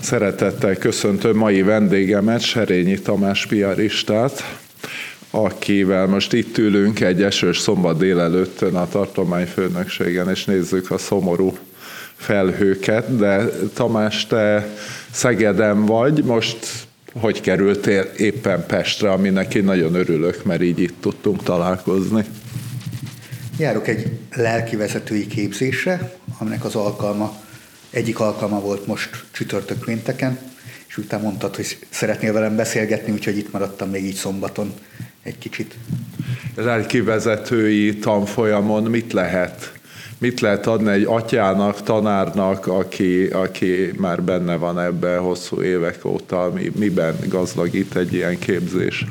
Szeretettel köszöntöm mai vendégemet, Serényi Tamás piaristát, akivel most itt ülünk egy esős szombat délelőttön a tartományfőnökségen, és nézzük a szomorú felhőket. De Tamás, te Szegeden vagy, most hogy kerültél éppen Pestre, aminek én nagyon örülök, mert így itt tudtunk találkozni? Járok egy lelkivezetői képzésre, aminek az egyik alkalma volt most csütörtök pénteken, és utána mondtad, hogy szeretnél velem beszélgetni, úgyhogy itt maradtam még így szombaton egy kicsit. Lelkivezetői tanfolyamon mit lehet adni egy atyának, tanárnak, aki már benne van ebben hosszú évek óta? Miben gazdagít egy ilyen képzés?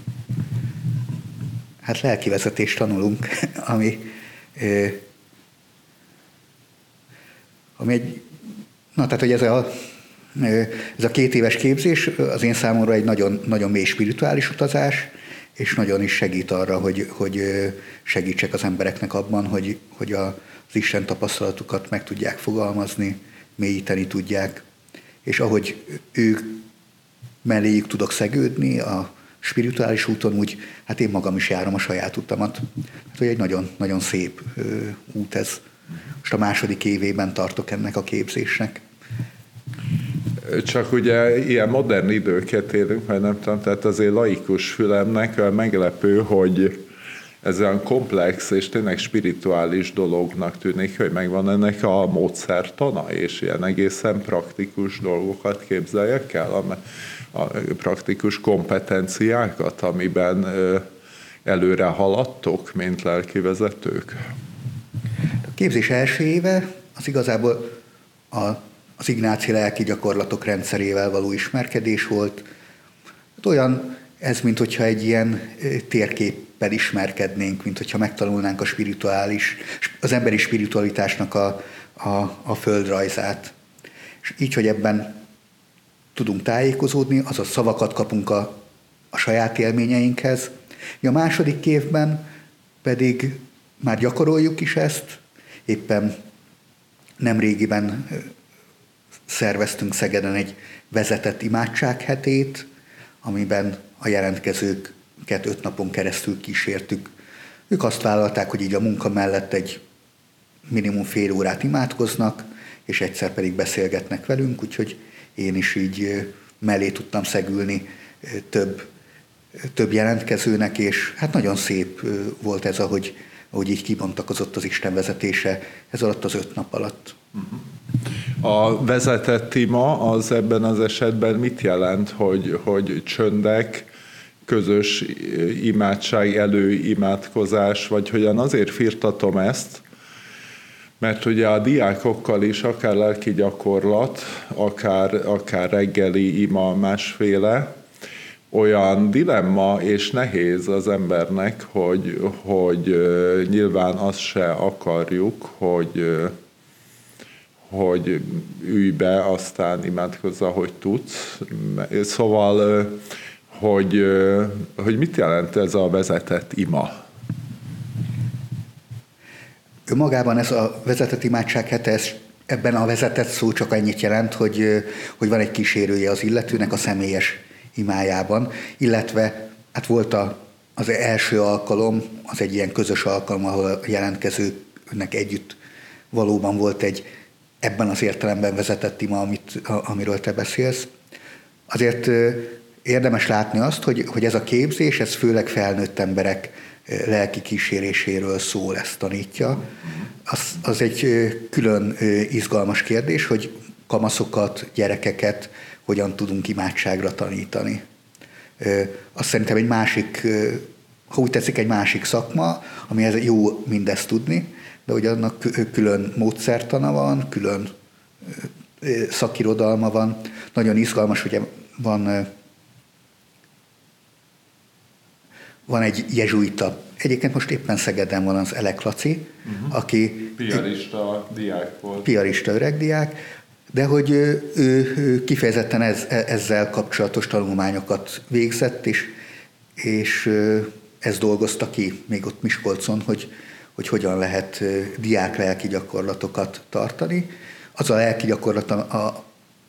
Hát lelkivezetést tanulunk, ami egy, tehát hogy ez a 2 éves képzés az én számomra egy nagyon, nagyon mély spirituális utazás, és nagyon is segít arra, hogy segítsek az embereknek abban, hogy az Isten tapasztalatukat meg tudják fogalmazni, mélyíteni tudják, és ahogy ők melléjük tudok szegődni a spirituális úton, úgy hát én magam is járom a saját utamat. Hát, hogy egy nagyon, nagyon szép út ez. Most a 2. évében tartok ennek a képzésnek. Csak ugye ilyen modern időket élünk, vagy nem tudom, tehát azért laikus fülemnek meglepő, hogy ez olyan komplex és tényleg spirituális dolognak tűnik, hogy megvan ennek a módszertana, és ilyen egészen praktikus dolgokat képzeljek el, a praktikus kompetenciákat, amiben előre haladtok, mint lelkivezetők. A képzés első éve az igazából az ignáci lelki gyakorlatok rendszerével való ismerkedés volt. Olyan ez, mint hogyha egy ilyen térképpel ismerkednénk, mint hogyha megtanulnánk az emberi spiritualitásnak a földrajzát. És így, hogy ebben tudunk tájékozódni, azaz szavakat kapunk a saját élményeinkhez. A 2. évben pedig már gyakoroljuk is ezt. Éppen nemrégiben szerveztünk Szegeden egy vezetett imádsághetét, amiben a jelentkezőket 5 napon keresztül kísértük. Ők azt vállalták, hogy így a munka mellett egy minimum fél órát imádkoznak, és egyszer pedig beszélgetnek velünk, úgyhogy én is így mellé tudtam szegülni több jelentkezőnek, és hát nagyon szép volt ez, ahogy így kibontakozott az Isten vezetése ez alatt az 5 nap alatt. A vezetett ima az ebben az esetben mit jelent, hogy csöndek, közös imádság, előimádkozás, vagy hogyan? Azért firtatom ezt, mert ugye a diákokkal is akár lelki gyakorlat, akár reggeli ima másféle, olyan dilemma és nehéz az embernek, hogy nyilván azt se akarjuk, hogy ülj be, aztán imádkozz, hogy tudsz. Szóval, hogy mit jelent ez a vezetett ima? Magában ez a vezetett imádsághete, ebben a vezetett szó csak annyit jelent, hogy van egy kísérője az illetőnek a személyes imájában, illetve hát volt az első alkalom, az egy ilyen közös alkalom, ahol a jelentkezőknek együtt valóban volt egy ebben az értelemben vezetett ima, amiről te beszélsz. Azért érdemes látni azt, hogy ez a képzés, ez főleg felnőtt emberek lelki kíséréséről szól, ezt tanítja. Az egy külön izgalmas kérdés, hogy kamaszokat, gyerekeket hogyan tudunk imádságra tanítani. Azt szerintem egy másik, ha úgy tetszik, egy másik szakma, amihez jó mindezt tudni, de hogy annak külön módszertana van, külön szakirodalma van. Nagyon izgalmas, ugye van egy jezsuita. Egyébként most éppen Szegeden van az Elek Laci, aki piarista diák volt. Piarista öregdiák, de hogy ő kifejezetten ezzel kapcsolatos tanulmányokat végzett, és ezt dolgozta ki még ott Miskolcon, hogy hogyan lehet diák lelki gyakorlatokat tartani. Az a lelki gyakorlat,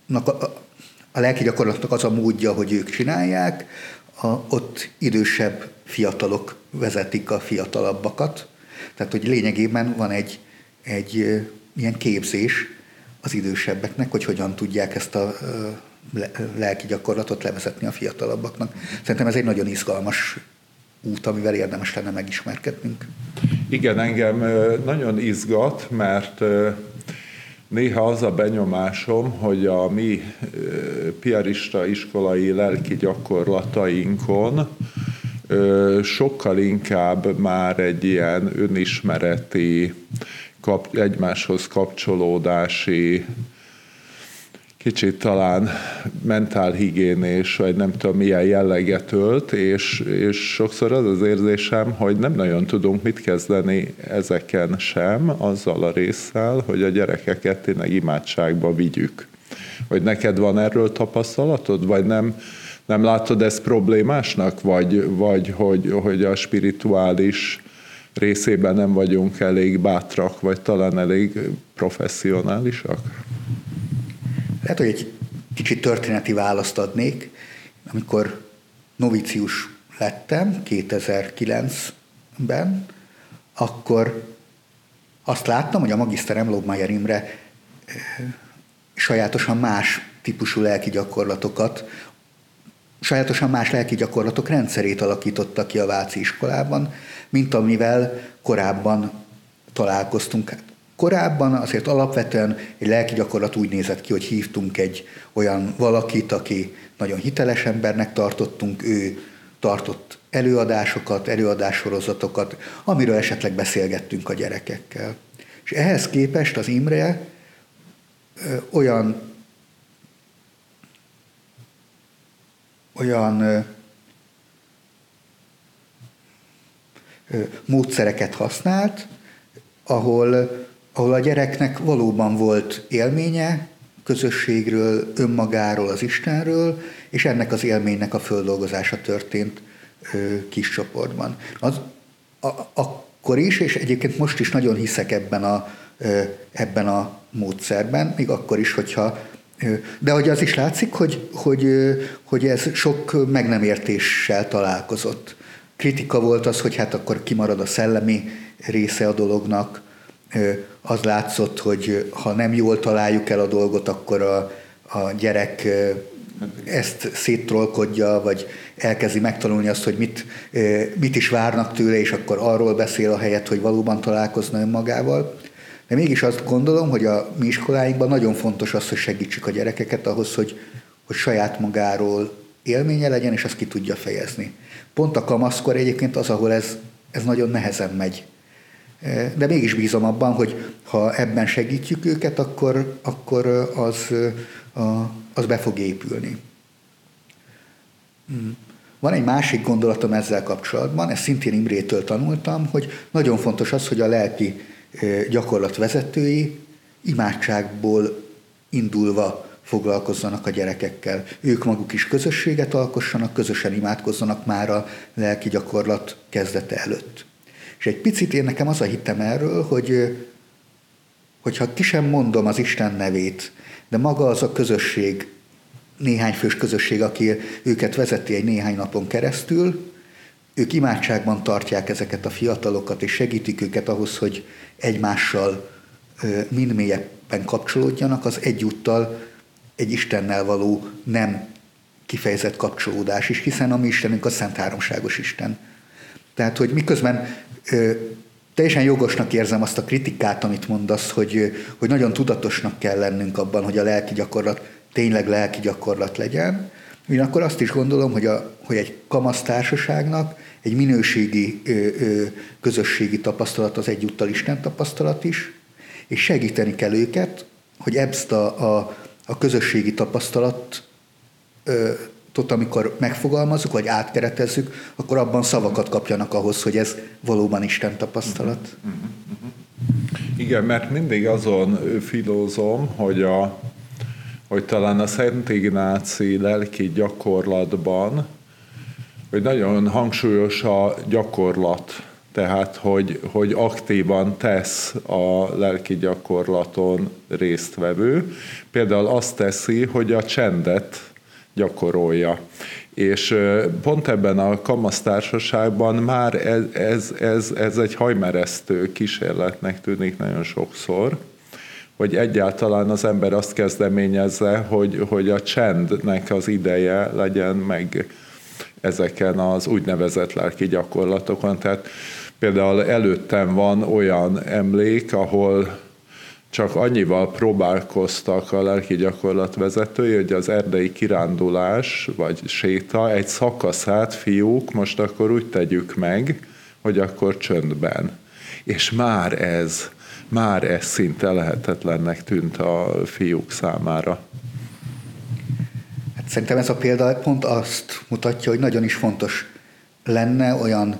a lelki gyakorlatnak az a módja, hogy ők csinálják, ott idősebb fiatalok vezetik a fiatalabbakat. Tehát, hogy lényegében van egy ilyen képzés az idősebbeknek, hogy hogyan tudják ezt a lelki gyakorlatot levezetni a fiatalabbaknak. Szerintem ez egy nagyon izgalmas út, amivel érdemes lenne megismerkednünk. Igen, engem nagyon izgat, mert néha az a benyomásom, hogy a mi piarista iskolai lelki gyakorlatainkon sokkal inkább már egy ilyen önismereti, egymáshoz kapcsolódási, kicsit talán mentálhigiénés, vagy nem tudom milyen jelleget ölt, és sokszor az az érzésem, hogy nem nagyon tudunk mit kezdeni ezeken sem, azzal a résszel, hogy a gyerekeket tényleg imádságba vigyük. Vagy neked van erről tapasztalatod, vagy nem látod ezt problémásnak, vagy hogy a spirituális részében nem vagyunk elég bátrak, vagy talán elég professzionálisak? Lehet, hogy egy kicsit történeti választ adnék. Amikor novicius lettem 2009-ben, akkor azt láttam, hogy a magiszterem Lobmeier Imre sajátosan más típusú lelki gyakorlatokat, sajátosan más lelki gyakorlatok rendszerét alakította ki a váci iskolában, mint amivel korábban találkoztunk. Korábban azért alapvetően egy lelki gyakorlat úgy nézett ki, hogy hívtunk egy olyan valakit, aki nagyon hiteles embernek tartottunk, ő tartott előadásokat, előadássorozatokat, amiről esetleg beszélgettünk a gyerekekkel. És ehhez képest az Imre olyan módszereket használt, ahol a gyereknek valóban volt élménye közösségről, önmagáról, az Istenről, és ennek az élménynek a földolgozása történt kis csoportban. Akkor is, és egyébként most is nagyon hiszek ebben a módszerben, még akkor is, de hogy az is látszik, hogy ez sok meg nem értéssel találkozott. Kritika volt az, hogy hát akkor kimarad a szellemi része a dolognak. Az látszott, hogy ha nem jól találjuk el a dolgot, akkor a gyerek ezt széttrollkodja, vagy elkezdi megtanulni azt, hogy mit is várnak tőle, és akkor arról beszél a helyet, hogy valóban találkozna önmagával. De mégis azt gondolom, hogy a mi iskoláinkban nagyon fontos az, hogy segítsük a gyerekeket ahhoz, hogy saját magáról élménye legyen, és azt ki tudja fejezni. Pont a kamaszkor egyébként az, ahol ez nagyon nehezen megy. De mégis bízom abban, hogy ha ebben segítjük őket, akkor az be fog épülni. Van egy másik gondolatom ezzel kapcsolatban, ezt szintén Imrétől tanultam, hogy nagyon fontos az, hogy a lelki gyakorlat vezetői imádságból indulva foglalkozzanak a gyerekekkel. Ők maguk is közösséget alkossanak, közösen imádkozzanak már a lelki gyakorlat kezdete előtt. És egy picit nekem az a hitem erről, hogyha ki sem mondom az Isten nevét, de maga az a közösség, néhány fős közösség, aki őket vezeti egy néhány napon keresztül, ők imádságban tartják ezeket a fiatalokat, és segítik őket ahhoz, hogy egymással mind mélyebben kapcsolódjanak, az egyúttal egy Istennel való nem kifejezett kapcsolódás is, hiszen a mi Istenünk a Szent Háromságos Isten. Tehát, hogy miközben teljesen jogosnak érzem azt a kritikát, amit mondasz, hogy nagyon tudatosnak kell lennünk abban, hogy a lelki gyakorlat tényleg lelki gyakorlat legyen. Ugyanakkor azt is gondolom, hogy egy kamasztársaságnak egy minőségi közösségi tapasztalat az egyúttal Isten tapasztalat is, és segíteni kell őket, hogy ezt a közösségi tapasztalatot, amikor megfogalmazzuk, vagy átkeretezzük, akkor abban szavakat kapjanak ahhoz, hogy ez valóban Isten tapasztalat. Igen, mert mindig azon filózom, hogy talán a Szent Ignáci lelki gyakorlatban, hogy nagyon hangsúlyos a gyakorlat. tehát hogy aktívan tesz a lelki gyakorlaton résztvevő. Például azt teszi, hogy a csendet gyakorolja. És pont ebben a kamasztársaságban már ez egy hajmeresztő kísérletnek tűnik nagyon sokszor, hogy egyáltalán az ember azt kezdeményezze, hogy a csendnek az ideje legyen meg ezeken az úgynevezett lelki gyakorlatokon. Tehát például előttem van olyan emlék, ahol csak annyival próbálkoztak a lelki gyakorlat vezetői, hogy az erdei kirándulás vagy séta egy szakaszát, fiúk, most akkor úgy tegyük meg, hogy akkor csöndben. És már ez szinte lehetetlennek tűnt a fiúk számára. Hát szerintem ez a példa pont azt mutatja, hogy nagyon is fontos lenne olyan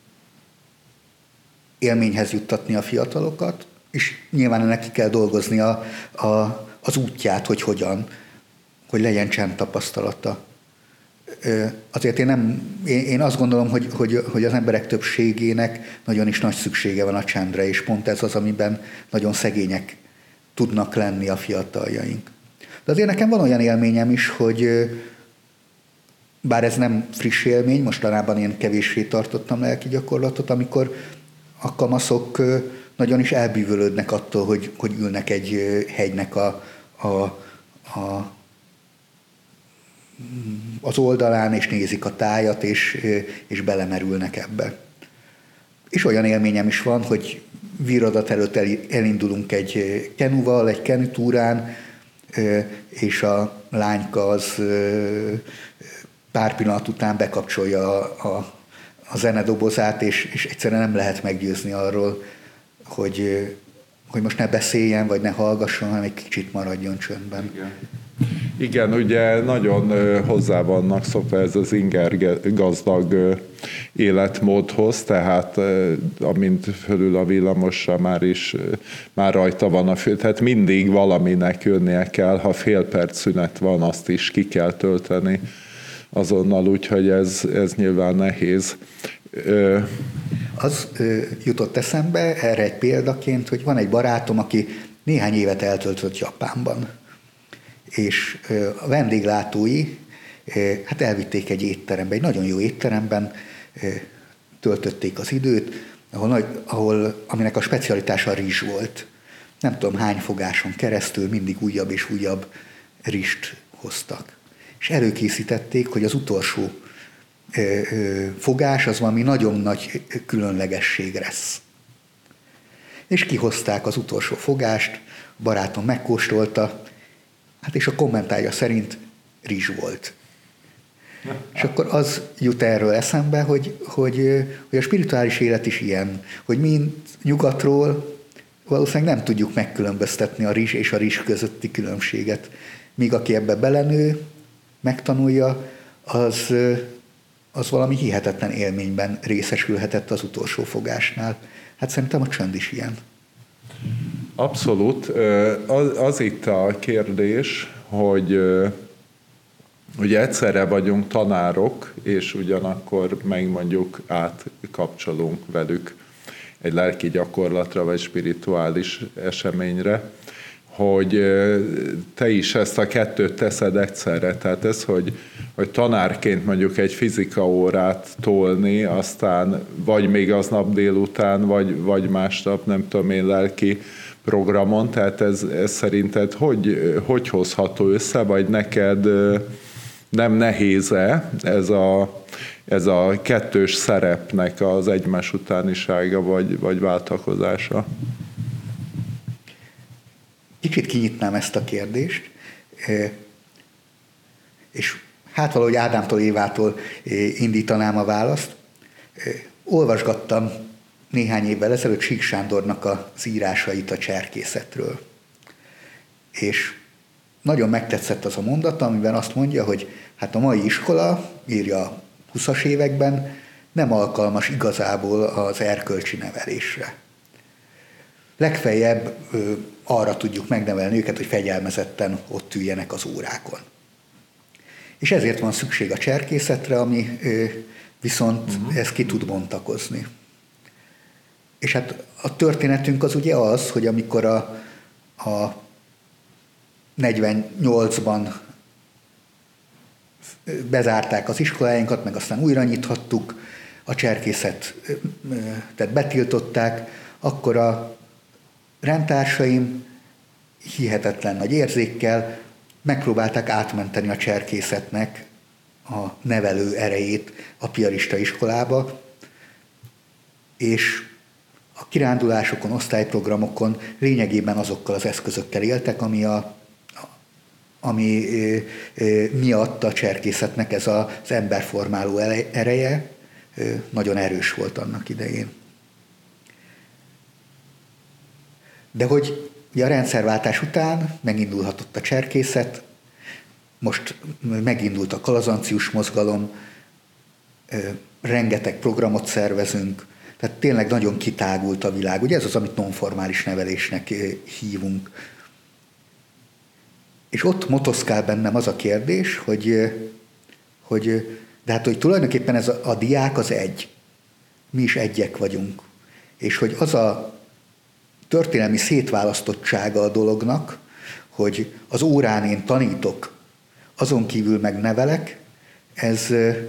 élményhez juttatni a fiatalokat, és nyilván neki kell dolgozni az útját, hogy hogyan, hogy legyen csend tapasztalata. Azért én azt gondolom, hogy az emberek többségének nagyon is nagy szüksége van a csendre, és pont ez az, amiben nagyon szegények tudnak lenni a fiataljaink. De azért nekem van olyan élményem is, hogy bár ez nem friss élmény, mostanában én kevéssé tartottam lelki gyakorlatot, amikor a kamaszok nagyon is elbűvölődnek attól, hogy ülnek egy hegynek az oldalán, és nézik a tájat, és belemerülnek ebbe. És olyan élményem is van, hogy víradat előtt elindulunk egy kenuval, egy kenutúrán, és a lányka az pár pillanat után bekapcsolja a zenedobozát, és egyszerűen nem lehet meggyőzni arról, hogy most ne beszéljen, vagy ne hallgasson, hanem egy kicsit maradjon csöndben. Igen, ugye nagyon hozzá vannak szokva ez az inger gazdag életmódhoz, tehát amint fölül a villamosra már rajta van a fő, tehát mindig valaminek jönnie kell, ha fél perc szünet van, azt is ki kell tölteni azonnal, úgyhogy ez nyilván nehéz. Az jutott eszembe erre egy példaként, hogy van egy barátom, aki néhány évet eltöltött Japánban, és a vendéglátói hát elvitték egy étterembe, egy nagyon jó étteremben töltötték az időt, aminek a specialitása a rizs volt. Nem tudom hány fogáson keresztül mindig újabb és újabb rizst hoztak. És előkészítették, hogy az utolsó fogás az valami nagyon nagy különlegesség lesz. És kihozták az utolsó fogást, a barátom megkóstolta, hát és a kommentárja szerint rizs volt. És akkor az jut erről eszembe, hogy a spirituális élet is ilyen, hogy mi nyugatról valószínűleg nem tudjuk megkülönböztetni a rizs és a rizs közötti különbséget. Míg aki ebbe belenő, megtanulja, az valami hihetetlen élményben részesülhetett az utolsó fogásnál. Hát szerintem a csönd is ilyen. Abszolút. Az itt a kérdés, hogy ugye egyszerre vagyunk tanárok, és ugyanakkor meg mondjuk átkapcsolunk velük egy lelki gyakorlatra, vagy spirituális eseményre, hogy te is ezt a kettőt teszed egyszerre. Tehát ez, hogy tanárként mondjuk egy fizika órát tolni, aztán vagy még aznap délután, vagy másnap, nem tudom én, lelki programon, tehát ez szerinted hogy hozható össze, vagy neked nem nehéz-e ez a kettős szerepnek az egymás utánisága, vagy váltakozása? Kicsit kinyitnám ezt a kérdést, és hát valahogy Ádámtól, Évától indítanám a választ. Olvasgattam néhány évvel ezelőtt Sík Sándornak az írásait a cserkészetről. És nagyon megtetszett az a mondata, amiben azt mondja, hogy hát a mai iskola, írja a 20-as években, nem alkalmas igazából az erkölcsi nevelésre. Legfeljebb arra tudjuk megnevelni őket, hogy fegyelmezetten ott üljenek az órákon. És ezért van szükség a cserkészetre, ami viszont ezt ki tud bontakozni. És hát a történetünk az ugye az, hogy amikor a 48-ban bezárták az iskoláinkat, meg aztán újra nyithattuk, a cserkészetet betiltották, akkor a rendtársaim hihetetlen nagy érzékkel megpróbálták átmenteni a cserkészetnek a nevelő erejét a piarista iskolába, és a kirándulásokon, osztályprogramokon lényegében azokkal az eszközökkel éltek, ami miatt a cserkészetnek ez az emberformáló ereje nagyon erős volt annak idején. De hogy a rendszerváltás után megindulhatott a cserkészet, most megindult a kalazancius mozgalom, rengeteg programot szervezünk, tehát tényleg nagyon kitágult a világ. Ugye ez az, amit nonformális nevelésnek hívunk. És ott motoszkál bennem az a kérdés, hogy tulajdonképpen ez a diák az egy. Mi is egyek vagyunk. És hogy az a történelmi szétválasztottsága a dolognak, hogy az órán én tanítok, azon kívül meg nevelek, ez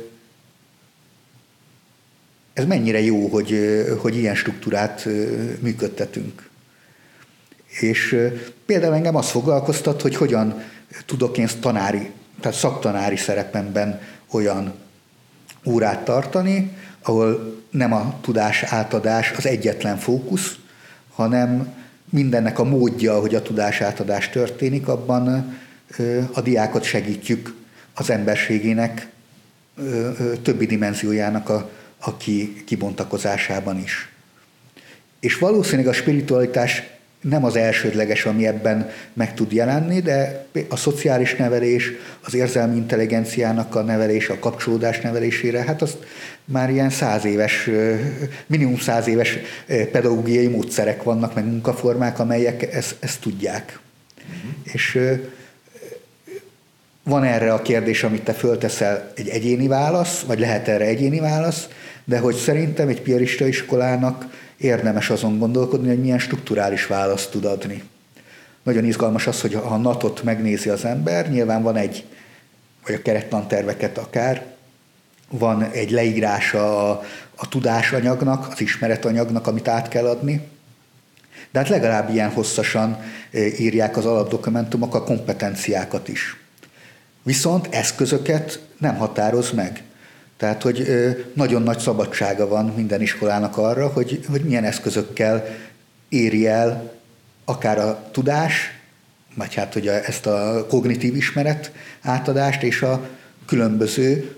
mennyire jó, hogy ilyen struktúrát működtetünk. És például engem azt foglalkoztat, hogy hogyan tudok én tehát szaktanári szerepemben olyan órát tartani, ahol nem a tudás átadás az egyetlen fókusz, hanem mindennek a módja, hogy a tudás átadás történik, abban a diákot segítjük az emberségének többi dimenziójának a kibontakozásában is. És valószínűleg a spiritualitás nem az elsődleges, ami ebben meg tud jelenni, de a szociális nevelés, az érzelmi intelligenciának a nevelése, a kapcsolódás nevelésére, hát azt már ilyen 100 éves, minimum 100 éves pedagógiai módszerek vannak, meg munkaformák, amelyek ezt tudják. És van erre a kérdés, amit te fölteszel, egy egyéni válasz, vagy lehet erre egyéni válasz, de hogy szerintem egy piarista iskolának érdemes azon gondolkodni, hogy milyen strukturális választ tud adni. Nagyon izgalmas az, hogy ha a NAT-ot megnézi az ember, nyilván van vagy a kerettanterveket akár, van egy leírása a tudásanyagnak, az ismeretanyagnak, amit át kell adni, de hát legalább ilyen hosszasan írják az alapdokumentumok a kompetenciákat is. Viszont eszközöket nem határoz meg. Tehát, hogy nagyon nagy szabadsága van minden iskolának arra, hogy milyen eszközökkel éri el akár a tudás, vagy hát, hogy ezt a kognitív ismeret átadást, és a különböző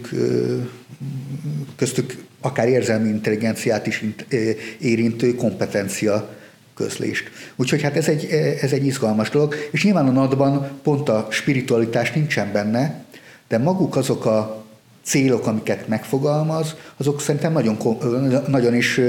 köztük akár érzelmi intelligenciát is érintő kompetencia közlést. Úgyhogy hát ez egy izgalmas dolog, és nyilván a NAT-ban pont a spiritualitás nincsen benne, de maguk azok a célok, amiket megfogalmaz, azok szerintem nagyon is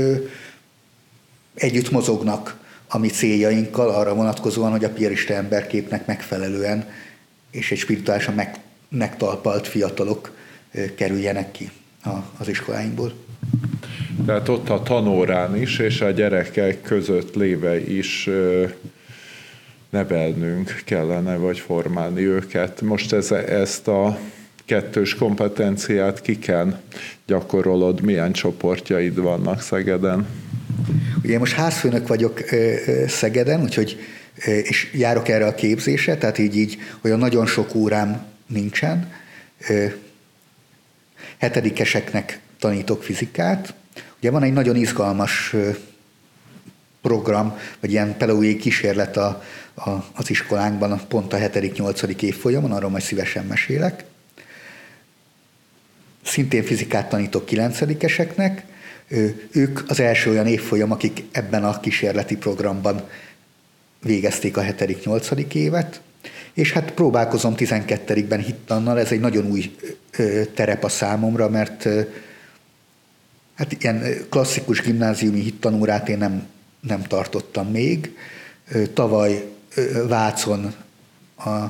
együtt mozognak a mi céljainkkal arra vonatkozóan, hogy a piarista emberképnek megfelelően és egy spirituálisan megtalpalt fiatalok kerüljenek ki az iskoláinkból. Tehát ott a tanórán is, és a gyerekek között léve is nevelnünk kellene, vagy formálni őket. Most ezt a kettős kompetenciát kiken gyakorolod, milyen csoportjaid vannak Szegeden? Ugye most házfőnök vagyok Szegeden, úgyhogy, és járok erre a képzésre, tehát így olyan nagyon sok órám nincsen. Hetedikeseknek tanítok fizikát. Ugye van egy nagyon izgalmas program, vagy ilyen pedagógiai kísérlet az iskolánkban, pont a 7.-8. évfolyamon, arról majd szívesen mesélek. Szintén fizikát tanítok 9-eseknek. Ők az első olyan évfolyam, akik ebben a kísérleti programban végezték a 7.-8. évet, és hát próbálkozom 12-ben hittannal, ez egy nagyon új terep a számomra, mert hát ilyen klasszikus gimnáziumi hittanórát én nem tartottam még. Tavaly Vácon a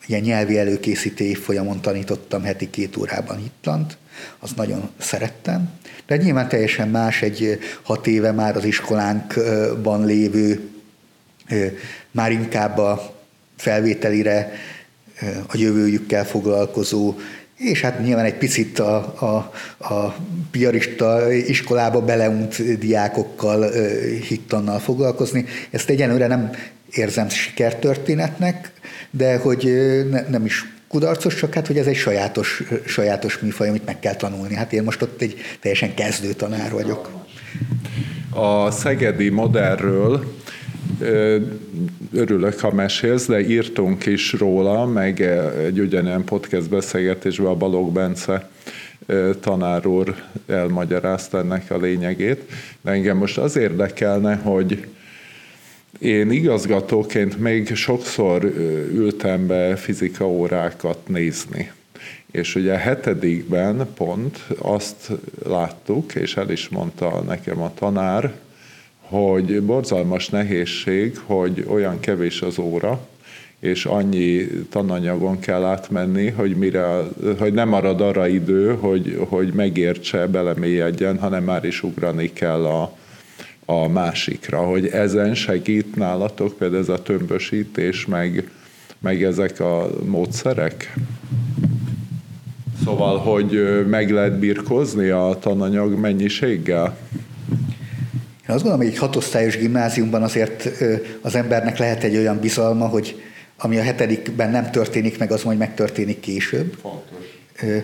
ilyen nyelvi előkészítő évfolyamon tanítottam heti 2 órában hittant, azt nagyon szerettem. De nyilván teljesen más egy 6 éve már az iskolánkban lévő, már inkább a felvételire, a jövőjükkel foglalkozó, és hát nyilván egy picit a piarista iskolába beleunt diákokkal, hittannal foglalkozni. Ezt egyenlőre nem érzem sikertörténetnek, de hogy nem is kudarcos, csak hát, hogy ez egy sajátos műfaj, amit meg kell tanulni. Hát én most ott egy teljesen kezdő tanár vagyok. A szegedi modellről örülök, ha mesélsz, de írtunk is róla, meg egy ugyanilyen podcast beszélgetésben a Balogh Bence tanár úr elmagyarázta ennek a lényegét. De engem most az érdekelne, hogy én igazgatóként még sokszor ültem be fizika órákat nézni. És ugye a 7. pont azt láttuk, és el is mondta nekem a tanár, hogy borzalmas nehézség, hogy olyan kevés az óra, és annyi tananyagon kell átmenni, hogy nem marad arra idő, hogy megértse, belemélyedjen, hanem már is ugrani kell a másikra. Hogy ezen segít nálatok például ez a tömbösítés, meg ezek a módszerek? Szóval, hogy meg lehet birkózni a tananyag mennyiséggel? Én azt gondolom, hogy egy 6 osztályos gimnáziumban azért az embernek lehet egy olyan bizalma, hogy ami a 7. nem történik meg, az majd megtörténik később. Fontos.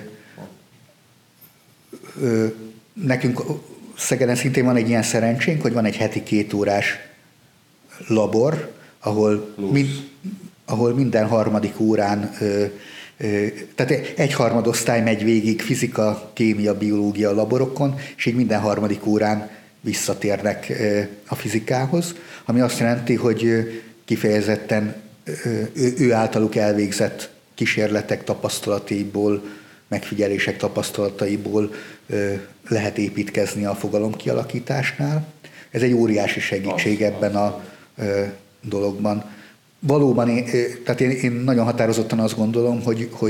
Nekünk Szegeden szintén van egy ilyen szerencsénk, hogy van egy heti 2 órás labor, ahol minden 3. órán, tehát 1/3 osztály megy végig fizika, kémia, biológia laborokon, és így minden 3. órán visszatérnek a fizikához, ami azt jelenti, hogy kifejezetten ő általuk elvégzett kísérletek tapasztalataiból, megfigyelések tapasztalataiból lehet építkezni a fogalomkialakításnál. Ez egy óriási segítség ebben a dologban. Valóban, tehát én nagyon határozottan azt gondolom,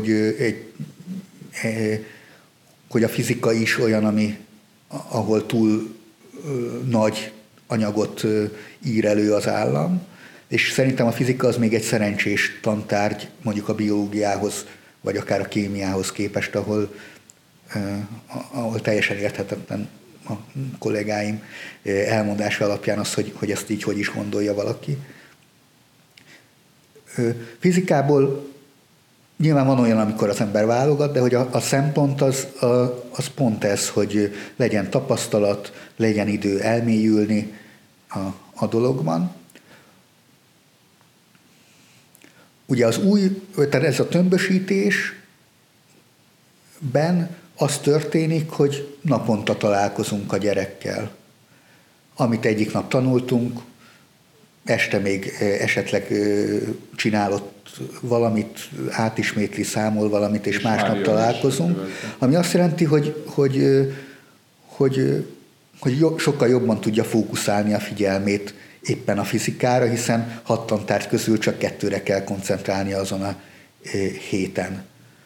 hogy a fizika is olyan, ahol túl nagy anyagot ír elő az állam, és szerintem a fizika az még egy szerencsés tantárgy, mondjuk a biológiához, vagy akár a kémiához képest, ahol teljesen érthetetlen a kollégáim elmondása alapján az, hogy ezt így hogy is gondolja valaki. Fizikából nyilván van olyan, amikor az ember válogat, de hogy a szempont az pont ez, hogy legyen tapasztalat, legyen idő elmélyülni a dologban. Ugye tehát ez a tömbösítésben az történik, hogy naponta találkozunk a gyerekkel. Amit egyik nap tanultunk, este még esetleg csinálott valamit, átismétli, számol valamit, és másnap találkozunk. Ami azt jelenti, hogy sokkal jobban tudja fókuszálni a figyelmét éppen a fizikára, hiszen 6 tantárgy közül csak 2-re kell koncentrálni azon a héten.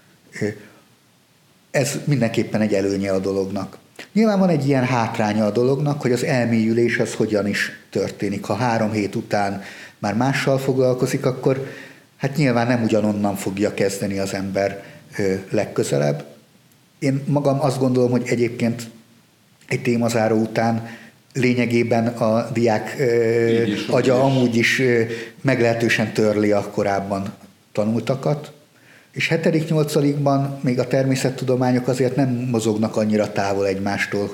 Ez mindenképpen egy előnye a dolognak. Nyilván van egy ilyen hátránya a dolognak, hogy az elmélyülés az hogyan is történik. Ha 3 hét után már mással foglalkozik, akkor hát nyilván nem ugyanonnan fogja kezdeni az ember legközelebb. Én magam azt gondolom, hogy egyébként egy témazáró után lényegében a diák agya amúgy is meglehetősen törli a korábban tanultakat, és 7.-8. még a természettudományok azért nem mozognak annyira távol egymástól,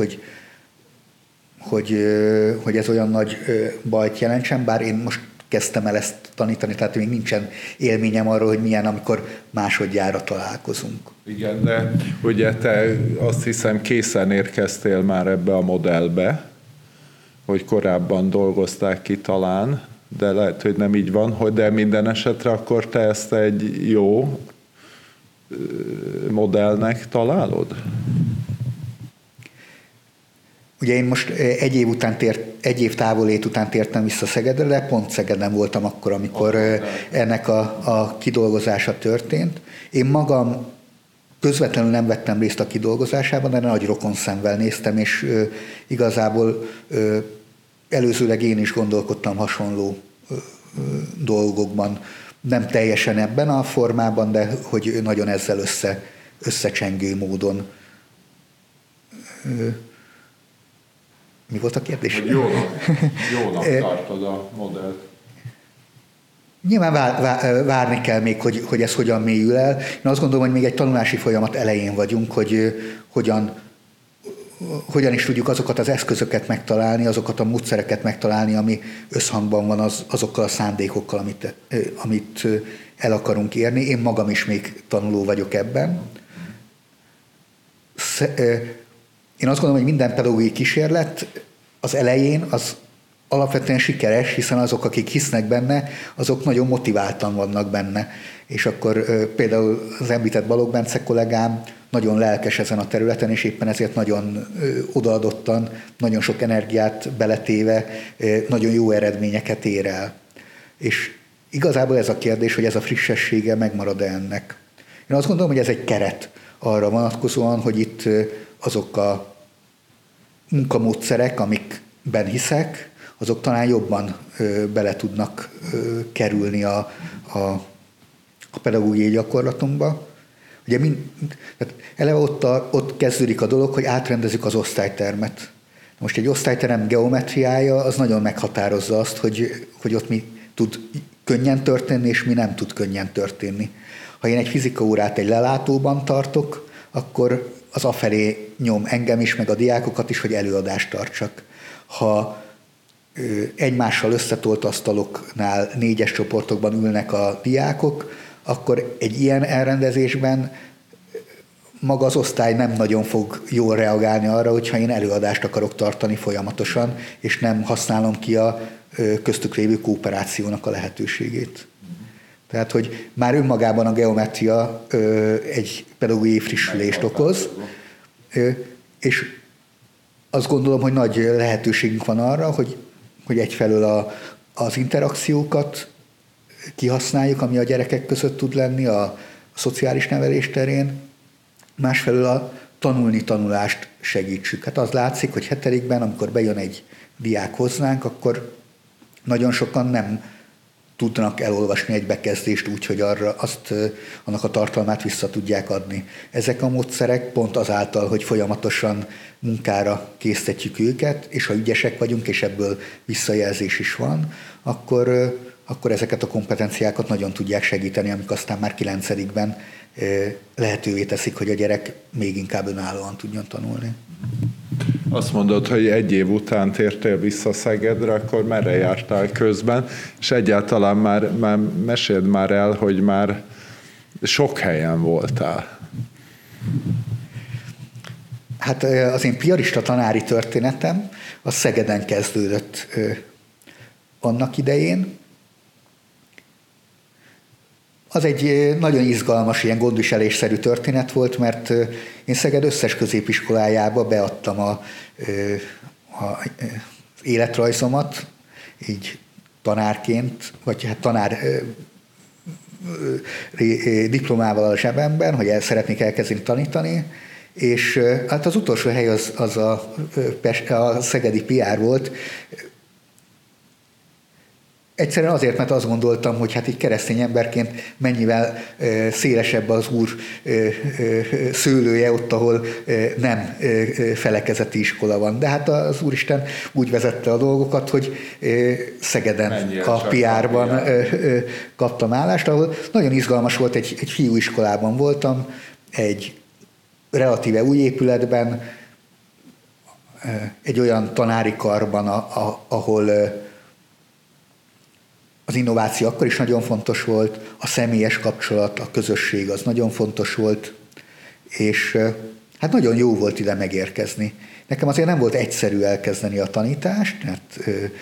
hogy ez olyan nagy bajt jelentsen, bár én most kezdtem el ezt tanítani, tehát még nincsen élményem arról, hogy milyen, amikor másodjára találkozunk. Igen, de ugye te azt hiszem készen érkeztél már ebbe a modellbe, hogy korábban dolgozták ki talán, de lehet, hogy nem így van, de minden esetre akkor te ezt egy jó modellnek találod? Ugye én most egy év távolét után tértem vissza Szegedre, de pont Szegeden voltam akkor, amikor ennek a kidolgozása történt. Én magam közvetlenül nem vettem részt a kidolgozásában, de nagy rokonszemvel néztem, és igazából előzőleg én is gondolkodtam hasonló dolgokban, nem teljesen ebben a formában, de hogy nagyon ezzel összecsengő módon. Mi volt a kérdés? Hogy jónak tartod a modellt. Nyilván várni kell még, hogy ez hogyan mélyül el. Én azt gondolom, hogy még egy tanulási folyamat elején vagyunk, hogy hogyan is tudjuk azokat az eszközöket megtalálni, azokat a módszereket megtalálni, ami összhangban van azokkal a szándékokkal, amit el akarunk érni. Én magam is még tanuló vagyok ebben. Én azt gondolom, hogy minden pedagógiai kísérlet az elején az alapvetően sikeres, hiszen azok, akik hisznek benne, azok nagyon motiváltan vannak benne. És akkor például az említett Balogh Bence kollégám nagyon lelkes ezen a területen, és éppen ezért nagyon odaadottan, nagyon sok energiát beletéve, nagyon jó eredményeket ér el. És igazából ez a kérdés, hogy ez a frissessége megmarad-e ennek. Én azt gondolom, hogy ez egy keret arra vonatkozóan, hogy itt azok a munkamódszerek, amikben hiszek, azok talán jobban bele tudnak kerülni a pedagógiai gyakorlatunkba. Ugye tehát eleve ott kezdődik a dolog, hogy átrendezzük az osztálytermet. Most egy osztályterem geometriája az nagyon meghatározza azt, hogy ott mi tud könnyen történni, és mi nem tud könnyen történni. Ha én egy fizikaórát egy lelátóban tartok, akkor az afelé nyom engem is, meg a diákokat is, hogy előadást tartsak. Ha egymással összetolt asztaloknál 4-es csoportokban ülnek a diákok, akkor egy ilyen elrendezésben maga az osztály nem nagyon fog jól reagálni arra, hogyha én előadást akarok tartani folyamatosan, és nem használom ki a köztük lévő kooperációnak a lehetőségét. Tehát, hogy már önmagában a geometria egy pedagógiai frissülést okoz, és azt gondolom, hogy nagy lehetőségünk van arra, hogy egyfelől az interakciókat kihasználjuk, ami a gyerekek között tud lenni a szociális nevelés terén, másfelől a tanulást segítsük. Hát az látszik, hogy 7-ben, amikor bejön egy diák hozzánk, akkor nagyon sokan nem tudnak elolvasni egy bekezdést úgy, hogy annak a tartalmát vissza tudják adni. Ezek a módszerek pont azáltal, hogy folyamatosan munkára késztetjük őket, és ha ügyesek vagyunk, és ebből visszajelzés is van, akkor ezeket a kompetenciákat nagyon tudják segíteni, amik aztán már 9-ben lehetővé teszik, hogy a gyerek még inkább önállóan tudjon tanulni. Azt mondod, hogy egy év után tértél vissza Szegedre, akkor merre jártál közben, és egyáltalán már meséld már el, hogy már sok helyen voltál. Hát az én piarista tanári történetem az Szegeden kezdődött annak idején. Az egy nagyon izgalmas, ilyen gondviselésszerű történet volt, mert én Szeged összes középiskolájába beadtam az életrajzomat, így tanárként, vagy hát tanár diplomával a zsebemben, hogy szeretnék elkezdeni tanítani, és hát az utolsó hely az a szegedi PR volt. Egyszerűen azért, mert azt gondoltam, hogy hát így keresztény emberként mennyivel szélesebb az Úr szőlője ott, ahol nem felekezeti iskola van. De hát az Úristen úgy vezette a dolgokat, hogy Szegeden a PR-ban kaptam állást, ahol nagyon izgalmas volt, egy fiúiskolában voltam, egy relatíve új épületben, egy olyan tanári karban, ahol az innováció akkor is nagyon fontos volt, a személyes kapcsolat, a közösség az nagyon fontos volt, és hát nagyon jó volt ide megérkezni. Nekem azért nem volt egyszerű elkezdeni a tanítást, hát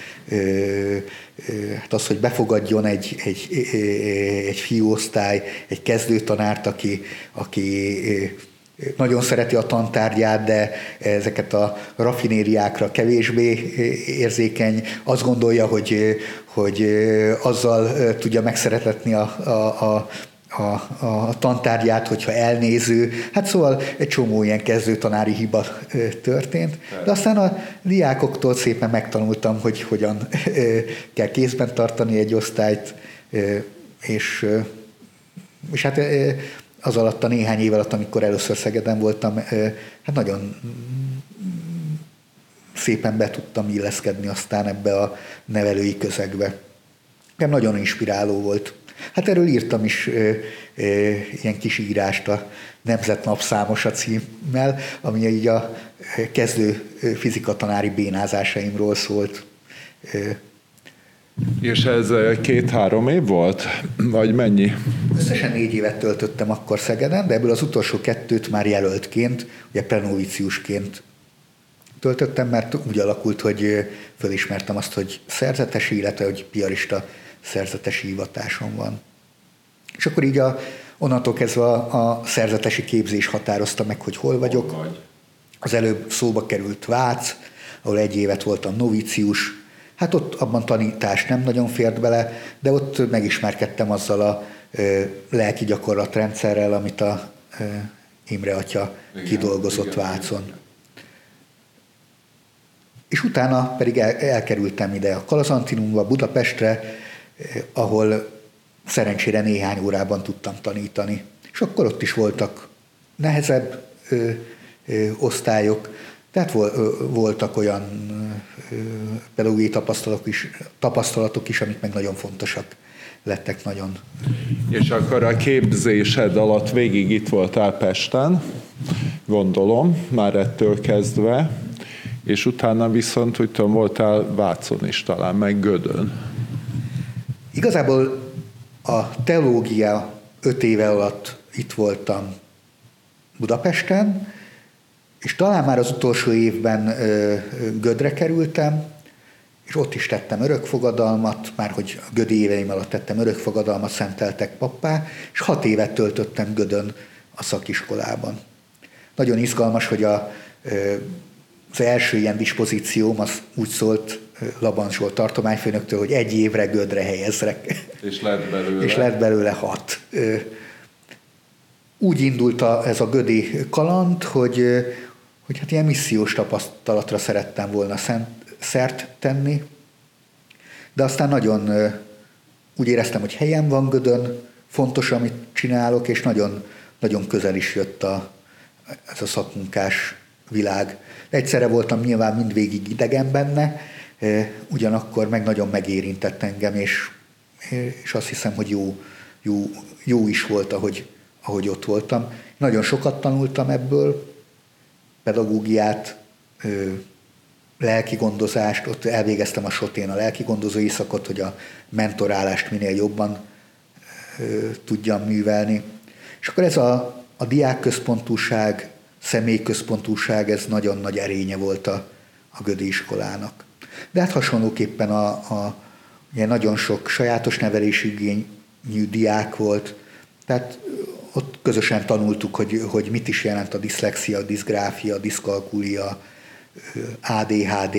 az, hogy befogadjon egy fiúosztály, egy kezdőtanárt, aki nagyon szereti a tantárgyát, de ezeket a raffinériákra kevésbé érzékeny. Azt gondolja, hogy azzal tudja megszeretetni a tantárgyát, hogyha elnéző. Hát szóval egy csomó ilyen kezdőtanári hiba történt. De aztán a diákoktól szépen megtanultam, hogy hogyan kell kézben tartani egy osztályt, és hát az alatt a néhány év alatt, amikor először Szegeden voltam, hát nagyon szépen be tudtam illeszkedni aztán ebbe a nevelői közegbe. Nagyon inspiráló volt. Hát erről írtam is ilyen kis írást a Nemzetnapszámosa címmel, ami így a kezdő fizikatanári bénázásaimról szólt. És ez 2-3 év volt? Vagy mennyi? Összesen 4 évet töltöttem akkor Szegeden, de ebből az utolsó 2 már jelöltként, ugye prenoviciusként töltöttem, mert úgy alakult, hogy fölismertem azt, hogy szerzetesi, illetve hogy piarista szerzetesi hivatásom van. És akkor így onnantól kezdve a szerzetesi képzés határozta meg, hogy hol vagyok. Az előbb szóba került Vác, ahol 1 évet voltam novicius. Hát ott abban tanítás nem nagyon fért bele, de ott megismerkedtem azzal a lelki gyakorlatrendszerrel, amit a Imre atya kidolgozott Vácon. És utána pedig elkerültem ide a Kalazantinumba, Budapestre, ahol szerencsére néhány órában tudtam tanítani. És akkor ott is voltak nehezebb osztályok, tehát voltak olyan pedagógiai tapasztalatok is, amik meg nagyon fontosak lettek nagyon. És akkor a képzésed alatt végig itt voltál Pesten, gondolom, már ettől kezdve, és utána viszont, úgy tudom, voltál Vácon is talán, meg Gödön. Igazából a teológia 5 éve alatt itt voltam Budapesten, és talán már az utolsó évben Gödre kerültem, és ott is tettem örökfogadalmat, már hogy a gödi éveim alatt tettem örökfogadalmat, szenteltek pappá, és 6 évet töltöttem Gödön a szakiskolában. Nagyon izgalmas, hogy az első ilyen dispozícióm az úgy szólt Laban Zsolt tartományfőnöktől, hogy 1 évre Gödre helyezrek. És lett belőle 6. Úgy indult ez a gödi kaland, hogy hát ilyen missziós tapasztalatra szerettem volna szert tenni, de aztán nagyon úgy éreztem, hogy helyem van Gödön, fontos, amit csinálok, és nagyon, nagyon közel is jött ez a szakmunkás világ. Egyszerre voltam nyilván mindvégig idegen benne, ugyanakkor meg nagyon megérintett engem, és azt hiszem, hogy jó is volt, ahogy ott voltam. Nagyon sokat tanultam ebből, pedagógiát, lelki gondozást, ott elvégeztem a Sotén a lelki gondozói szakot, hogy a mentorálást minél jobban tudjam művelni. És akkor ez a diákközpontúság, személyközpontúság, ez nagyon nagy erénye volt a gödi iskolának. De hát hasonlóképpen ugye nagyon sok sajátos nevelésigényű diák volt, tehát ott közösen tanultuk, hogy mit is jelent a diszlexia, a diszgráfia, a diszkalkulia, ADHD,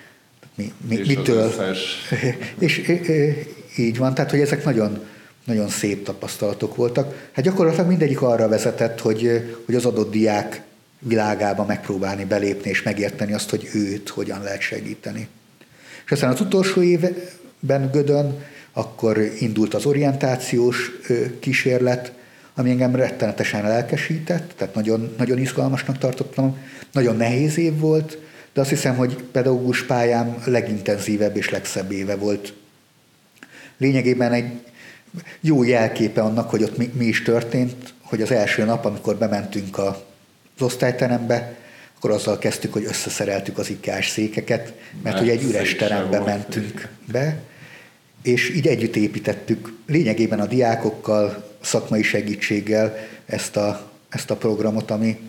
mitől. És így van, tehát hogy ezek nagyon, nagyon szép tapasztalatok voltak. Hát gyakorlatilag mindegyik arra vezetett, hogy az adott diák világába megpróbálni belépni és megérteni azt, hogy őt hogyan lehet segíteni. És aztán az utolsó évben Gödön akkor indult az orientációs kísérlet, ami engem rettenetesen lelkesített, tehát nagyon, nagyon izgalmasnak tartottam. Nagyon nehéz év volt, de azt hiszem, hogy pedagógus pályám legintenzívebb és legszebb éve volt. Lényegében egy jó jelképe annak, hogy ott mi is történt, hogy az első nap, amikor bementünk az osztályterembe, akkor azzal kezdtük, hogy összeszereltük az IKEA-s székeket, mert ugye egy üres terembe mentünk be, és így együtt építettük lényegében a diákokkal, szakmai segítséggel ezt a programot, ami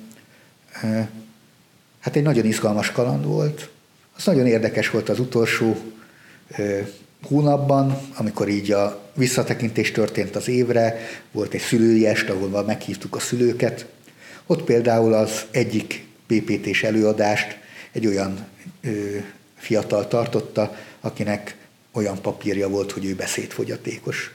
hát egy nagyon izgalmas kaland volt. Az nagyon érdekes volt az utolsó hónapban, amikor így a visszatekintés történt az évre, volt egy szülői est, ahol meghívtuk a szülőket. Ott például az egyik PPT-s előadást egy olyan fiatal tartotta, akinek olyan papírja volt, hogy ő beszédfogyatékos.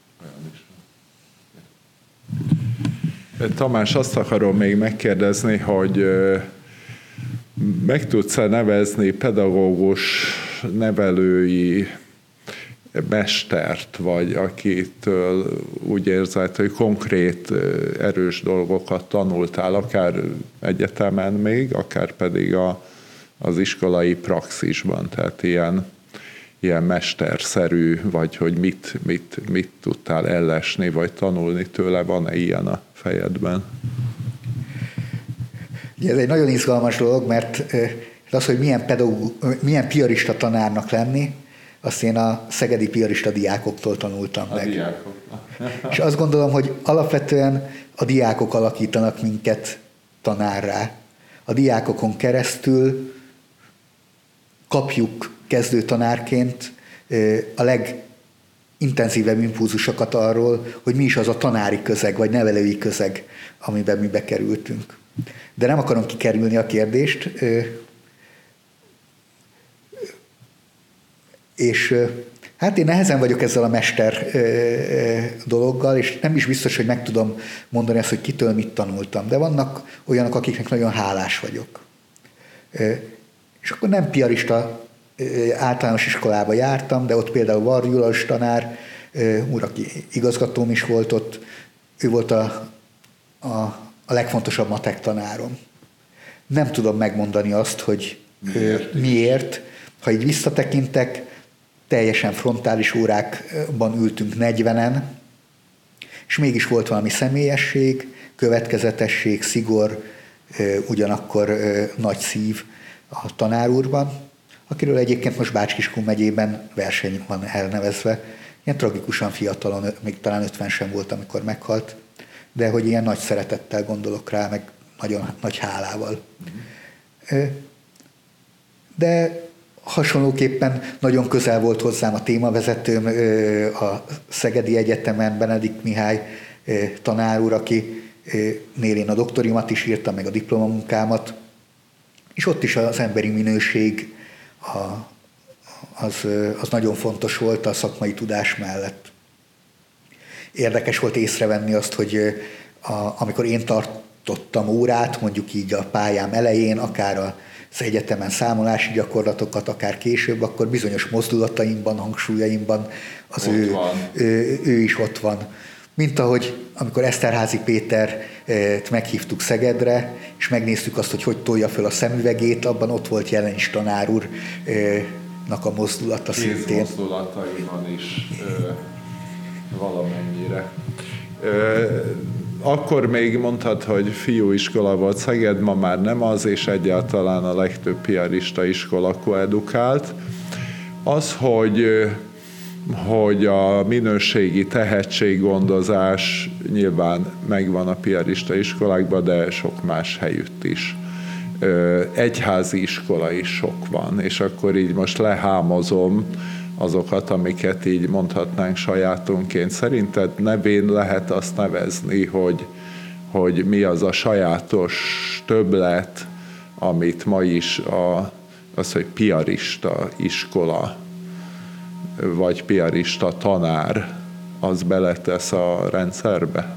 Tamás, azt akarom még megkérdezni, hogy meg tudsz-e nevezni pedagógus, nevelői mestert, vagy akitől úgy érzed, hogy konkrét erős dolgokat tanultál, akár egyetemen még, akár pedig az iskolai praxisban, tehát ilyen mesterszerű, vagy hogy mit tudtál ellesni, vagy tanulni tőle, van-e ilyen a fejedben? Ez egy nagyon izgalmas dolog, mert az, hogy milyen piarista tanárnak lenni, azt én a szegedi piarista diákoktól tanultam meg. Diákoknak. És azt gondolom, hogy alapvetően a diákok alakítanak minket tanárrá. A diákokon keresztül kapjuk kezdő tanárként a legintenzívebb impulzusokat arról, hogy mi is az a tanári közeg, vagy nevelői közeg, amiben mi bekerültünk. De nem akarom kikerülni a kérdést, és hát én nehezen vagyok ezzel a mester dologgal, és nem is biztos, hogy meg tudom mondani azt, hogy kitől mit tanultam, de vannak olyanok, akiknek nagyon hálás vagyok. És akkor nem piarista általános iskolába jártam, de ott például Varjulas tanár úr, aki igazgatóm is volt ott, ő volt a legfontosabb matek tanárom. Nem tudom megmondani azt, hogy miért. Ha így visszatekintek, teljesen frontális órákban ültünk 40-en, és mégis volt valami személyesség, következetesség, szigor, ugyanakkor nagy szív a tanár úrban, akiről egyébként most Bács-Kiskun megyében verseny van elnevezve. Ilyen tragikusan fiatalon, még talán 50 sem volt, amikor meghalt, de hogy ilyen nagy szeretettel gondolok rá, meg nagyon nagy hálával. De hasonlóképpen nagyon közel volt hozzám a témavezetőm a Szegedi Egyetemen, Benedikt Mihály tanár úr, akinél én a doktorimat is írtam, meg a diplomamunkámat, és ott is az emberi minőség az nagyon fontos volt a szakmai tudás mellett. Érdekes volt észrevenni azt, hogy amikor én tartottam órát, mondjuk így a pályám elején, akár az egyetemen számolási gyakorlatokat, akár később, akkor bizonyos mozdulataimban, hangsúlyaimban ő is ott van. Mint ahogy amikor Eszterházy Pétert meghívtuk Szegedre, és megnéztük azt, hogy tolja föl a szemüvegét, abban ott volt jelen is tanár úrnak a mozdulata szintén. Kézmozdulataiban is valamennyire. Akkor még mondtad, hogy fiúiskola volt Szeged, ma már nem az, és egyáltalán a legtöbb piarista iskola koedukált. Az, hogy a minőségi tehetséggondozás nyilván megvan a piarista iskolákban, de sok más helyütt is. Egyházi iskola is sok van, és akkor így most lehámozom azokat, amiket így mondhatnánk sajátunként. Szerinted nevén lehet azt nevezni, hogy mi az a sajátos többlet, amit ma is az, hogy piarista iskola, vagy piarista tanár, az beletesz a rendszerbe?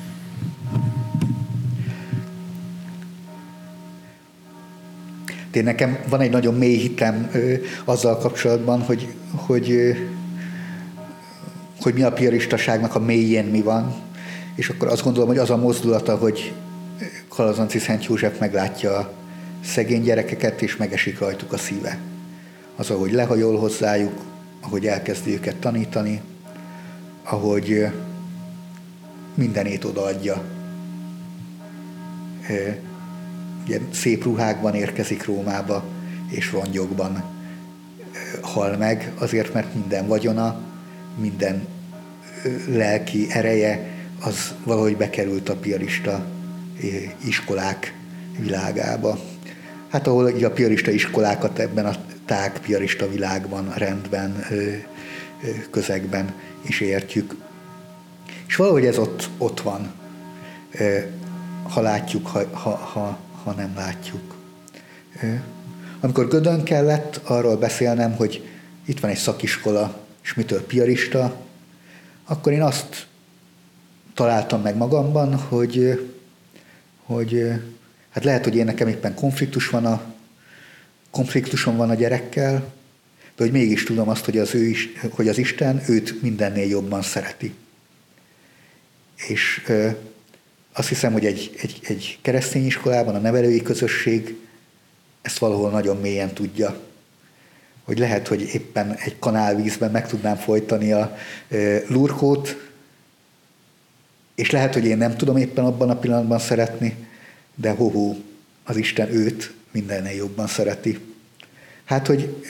Nekem van egy nagyon mély hitem azzal kapcsolatban, hogy mi a piaristaságnak a mélyén mi van, és akkor azt gondolom, hogy az a mozdulata, hogy Kalazanci Szent József meglátja a szegény gyerekeket, és megesik rajtuk a szíve. Az, ahogy lehajol hozzájuk, ahogy elkezdi őket tanítani, ahogy mindenét odaadja. Ugye szép ruhákban érkezik Rómába, és rongyokban hal meg, azért, mert minden vagyona, minden lelki ereje, az valahogy bekerült a piarista iskolák világába. Hát ahol a piarista iskolákat ebben a tág piarista világban, rendben, közegben is értjük. És valahogy ez ott van. ha látjuk, ha nem látjuk. Amikor Gödön kellett arról beszélnem, hogy itt van egy szakiskola, és mitől piarista, akkor én azt találtam meg magamban, hogy hát lehet, hogy én nekem éppen konfliktusom van a gyerekkel, de hogy mégis tudom azt, hogy az Isten őt mindennél jobban szereti. És azt hiszem, hogy egy keresztény iskolában a nevelői közösség ezt valahol nagyon mélyen tudja. Hogy lehet, hogy éppen egy kanálvízben meg tudnám folytani a lurkót, és lehet, hogy én nem tudom éppen abban a pillanatban szeretni, de az Isten őt mindennél jobban szereti. Hát, hogy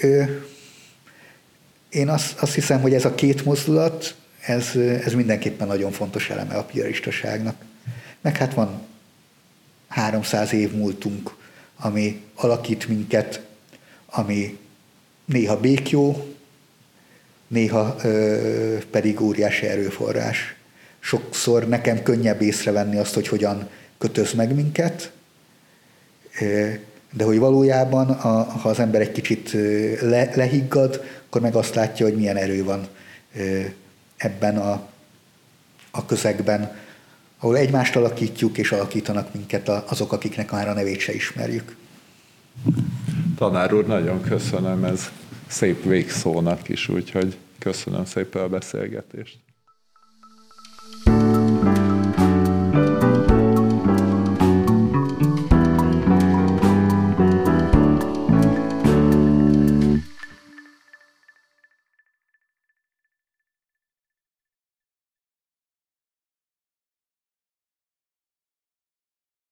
én azt hiszem, hogy ez a két mozdulat, ez mindenképpen nagyon fontos eleme a piaristaságnak. Meg hát van 300 év múltunk, ami alakít minket, ami néha békjó, néha pedig óriási erőforrás. Sokszor nekem könnyebb észrevenni azt, hogy hogyan kötöz meg minket, de hogy valójában, ha az ember egy kicsit lehiggad, akkor meg azt látja, hogy milyen erő van ebben a közegben, ahol egymást alakítjuk, és alakítanak minket azok, akiknek már a nevét se ismerjük. Tanár úr, nagyon köszönöm, ez szép végszónak is, úgyhogy köszönöm szépen a beszélgetést.